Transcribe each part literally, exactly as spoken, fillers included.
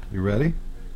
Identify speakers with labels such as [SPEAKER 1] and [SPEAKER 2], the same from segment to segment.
[SPEAKER 1] You ready?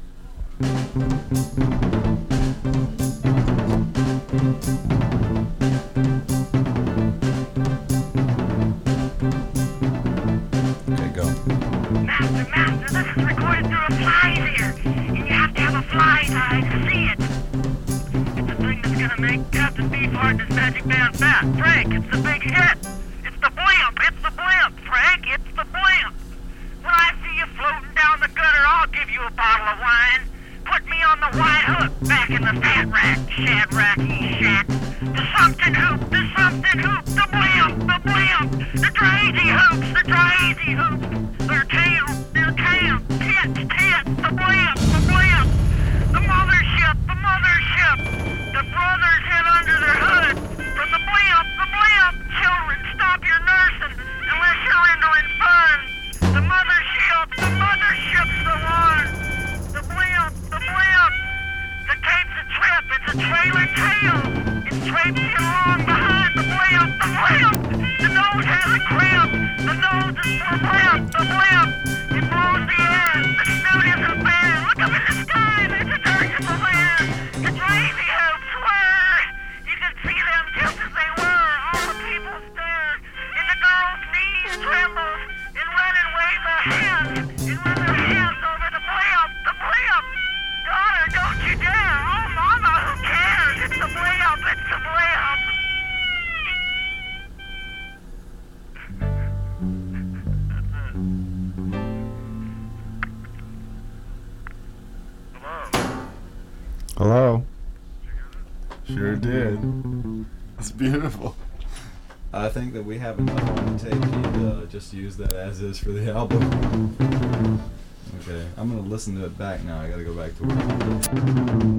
[SPEAKER 1] Okay, go.
[SPEAKER 2] Master, Master, this is recorded through a fly's ear, and you have to have a fly's eye to see it. It's the thing that's gonna make Captain Beefheart and his magic band fat. Frank, it's the big hit. It's the blimp, it's the blimp, Frank, it's the blimp. When I see you floating down the gutter, I'll give you a bottle of wine. Put me on the white hook, back in the fat rack, shadracky shack. The something hoop, the something hoop, the blimp, the blimp. The crazy hoops, the crazy hoops. Their tail, their tail, tits, tits, the blimp, the blimp. The mothership, the mothership. The brothers head under their hood. From the blimp, the blimp. Children, stop your nursing, unless you're rendering fun. The mothership, the mothership's the one. The blimp, the blimp. The tape's a trip, it's a trailer tail. It's traipsing along behind the blimp, the blimp. The nose has a cramp. The nose is for blimp, the blimp. It blows the air. The snoot isn't bare. Look up in the sky, there's a dirigible there. The crazy hopes whir. You can see them just as they were. All the people stare. And the girl's knees tremble. And run and wave their hands. And run their hands over the blimp, the blimp. Daughter, don't you dare. Oh, mama, who cares? It's the blimp, it's the blimp.
[SPEAKER 1] Hello? Sure did. That's beautiful. I think that we have enough on the tape to uh, just use that as is for the album. Okay, I'm gonna listen to it back now. I gotta go back to work.